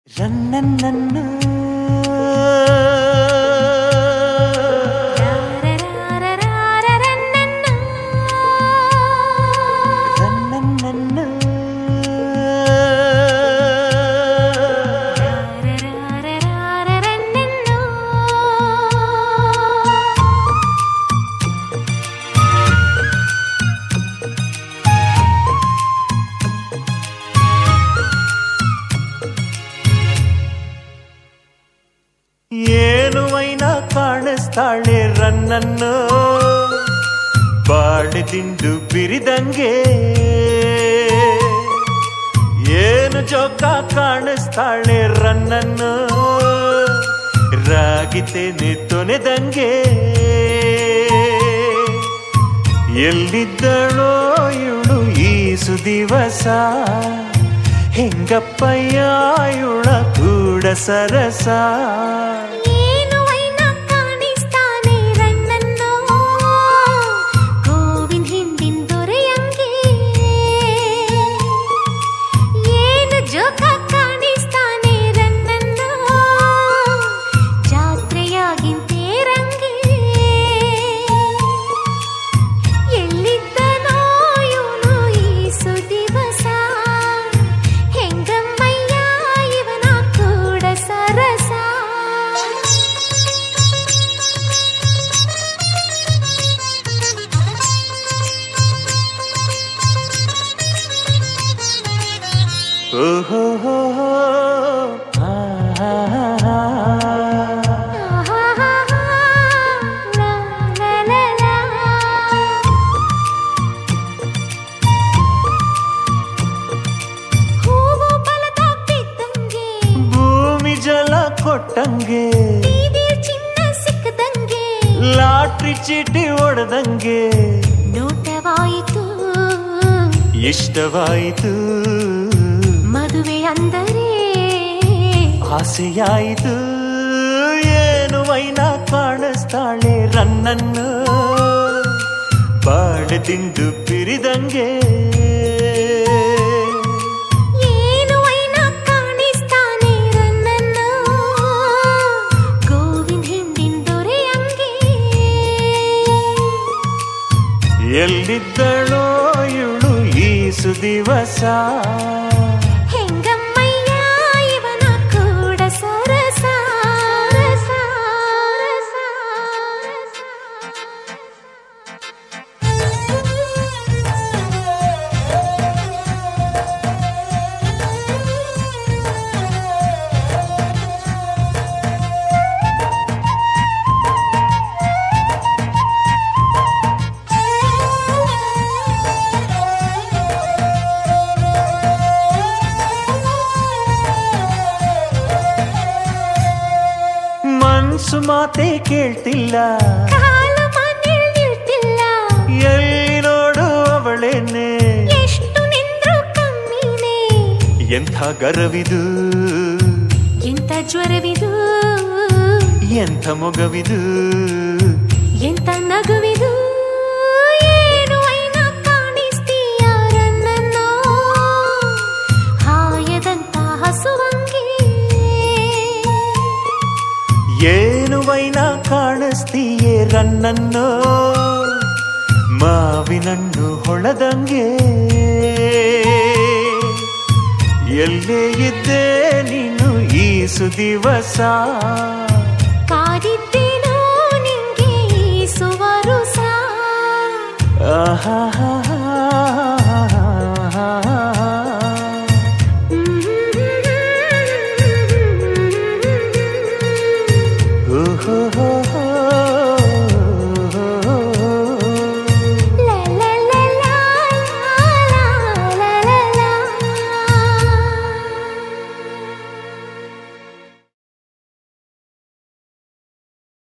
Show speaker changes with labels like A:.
A: ರನ್ನನ್ನನ್ನ ಏನುವೈನ ಕಾಣಿಸ್ತಾಳೆ ರನ್ನನ್ನು ಬಾಳೆದಿಂಡು ಬಿರಿದಂಗೆ ಏನು ಜೋಕ ಕಾಣಿಸ್ತಾಳೆ ರನ್ನನ್ನು ರಾಗಿತೇನೆ ತೊನೆದಂಗೆ ಎಲ್ಲಿದ್ದಳೋ ಇವಳು ಈ ಸುದಿವಸ ಹೆಂಗಪ್ಪಯ್ಯ ಇವಳ ಕೂಡ ಸರಸ ಓಹೋ ಭೂಮಿ ಜಲ ಕೊಟ್ಟಂಗೆ
B: ಚಿನ್ನ ಸಿಕ್ಕದಂಗೆ
A: ಲಾಟ್ರಿ ಚೀಟಿ ಹೊಡೆದಂಗೆ
B: ನೋಟವಾಯಿತು
A: ಇಷ್ಟವಾಯಿತು
B: ಮದುವೆ ಅಂದರೆ
A: ಆಸೆಯಾಯಿತು ಏನುವೈನ ಕಾಣಿಸ್ತಾಳೆ ರನ್ನನ್ನು ಬಾಳೆದಿಂಡು ಬಿರಿದಂಗೆ
B: ಏನುವೈನ ಕಾಣಿಸ್ತಾನೆ ರನ್ನನ್ನು ಗೋವಿಂದ ಹಿಂದಿನ ದೊರೆಯಂಗೆ
A: ಎಲ್ಲಿದ್ದಳೋ ಇವಳು ಈ ಸುದಿವಸ ಮನ್ಸು ಮಾತೆ ಕೇಳ್ತಿಲ್ಲ
B: ಕಾಲ ನಿಲ್ತಿಲ್ಲ
A: ಎಲ್ಲಿ ನೋಡು ಅವಳೇನೆ
B: ಎಷ್ಟು ನಿಂದ್ರು ಕಮ್ಮಿನೇ
A: ಎಂಥ ಗರವಿದು
B: ಎಂಥ ಜ್ವರವಿದು
A: ಎಂಥ ಮೊಗವಿದು
B: ಎಂಥ ನಗುವಿದು ಏನುವೈನ ಕಾಣಿಸ್ತೀಯ ರನ್ನನ್ನು ಹಾಯದಂತ ಹಸುವಂಗೆ
A: ಏನುವೈನ ಕಾಣಿಸ್ತೀಯೇ ರನ್ನನ್ನು ಮಾವಿನಣ್ಣು ಹೊಳದಂಗೆ ಎಲ್ಲೇ ಇದ್ದೆ ನೀನು ಈ ಸುದಿವಸ
B: ಕಾದಿದ್ದೇನೋ ನಿಂಗೆ ಸುವರುಸ
A: ಆಹಾ